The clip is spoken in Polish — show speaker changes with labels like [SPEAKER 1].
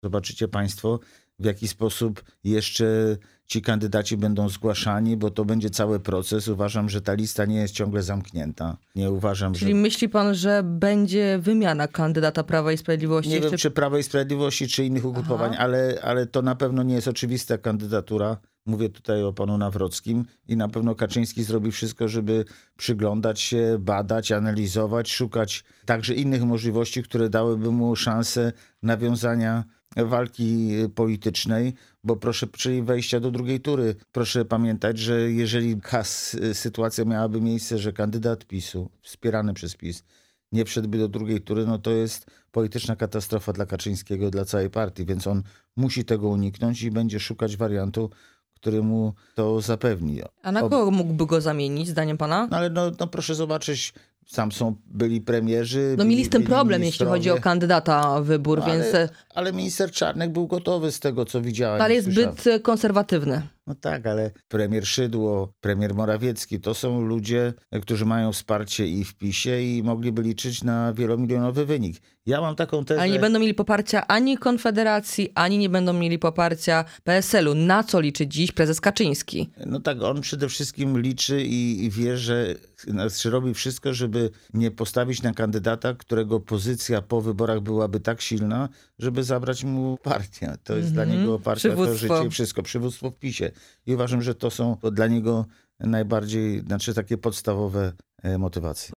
[SPEAKER 1] Zobaczycie państwo, w jaki sposób jeszcze ci kandydaci będą zgłaszani, bo to będzie cały proces. Uważam, że ta lista nie jest ciągle zamknięta. Nie uważam,
[SPEAKER 2] Czyli
[SPEAKER 1] że...
[SPEAKER 2] myśli pan, że będzie wymiana kandydata Prawa i Sprawiedliwości?
[SPEAKER 1] Nie wiem, czy Prawa i Sprawiedliwości, czy innych ugrupowań, ale to na pewno nie jest oczywista kandydatura. Mówię tutaj o panu Nawrockim i na pewno Kaczyński zrobi wszystko, żeby przyglądać się, badać, analizować, szukać także innych możliwości, które dałyby mu szansę nawiązania walki politycznej, bo proszę przy wejścia do drugiej tury, proszę pamiętać, że jeżeli sytuacja miałaby miejsce, że kandydat PiS-u, wspierany przez PiS, nie wszedłby do drugiej tury, no to jest polityczna katastrofa dla Kaczyńskiego, dla całej partii, więc on musi tego uniknąć i będzie szukać wariantu, który mu to zapewni.
[SPEAKER 2] A na kogo mógłby go zamienić, zdaniem pana?
[SPEAKER 1] No ale no proszę zobaczyć, byli premierzy.
[SPEAKER 2] Mieli z tym problem, jeśli
[SPEAKER 1] ministrowie.
[SPEAKER 2] chodzi o kandydata wybór,
[SPEAKER 1] No,
[SPEAKER 2] więc...
[SPEAKER 1] ale minister Czarnek był gotowy z tego, co widziałem.
[SPEAKER 2] Ale jest
[SPEAKER 1] słyszałem.
[SPEAKER 2] zbyt konserwatywny.
[SPEAKER 1] No tak, ale premier Szydło, premier Morawiecki to są ludzie, którzy mają wsparcie i w PiS-ie i mogliby liczyć na wielomilionowy wynik. Ja mam taką tezę...
[SPEAKER 2] Ale nie będą mieli poparcia ani Konfederacji, ani nie będą mieli poparcia PSL-u. Na co liczy dziś prezes Kaczyński?
[SPEAKER 1] No tak, on przede wszystkim liczy i wie, że robi wszystko, żeby nie postawić na kandydata, którego pozycja po wyborach byłaby tak silna, żeby zabrać mu partię. To jest dla niego partia, to
[SPEAKER 2] Przywództwo.
[SPEAKER 1] życie i wszystko. Przywództwo w PiS-ie. I uważam, że to są dla niego najbardziej, takie podstawowe motywacje.